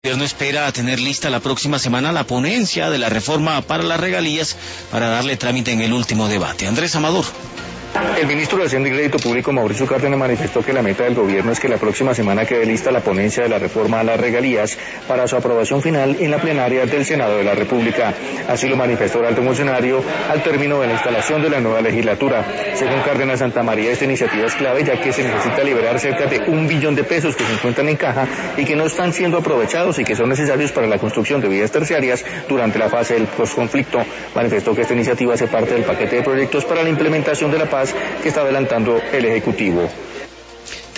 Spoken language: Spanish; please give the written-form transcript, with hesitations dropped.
El gobierno espera tener lista la próxima semana la ponencia de la reforma para las regalías para darle trámite en el último debate. Andrés Amador. El ministro de Hacienda y Crédito Público, Mauricio Cárdenas, manifestó que la meta del gobierno es que la próxima semana quede lista la ponencia de la reforma a las regalías para su aprobación final en la plenaria del Senado de la República. Así lo manifestó el alto funcionario al término de la instalación de la nueva legislatura. Según Cárdenas Santamaría, esta iniciativa es clave ya que se necesita liberar cerca de 1 billón de pesos que se encuentran en caja y que no están siendo aprovechados y que son necesarios para la construcción de vías terciarias durante la fase del posconflicto. Manifestó que esta iniciativa hace parte del paquete de proyectos para la implementación de la paz que está adelantando el Ejecutivo.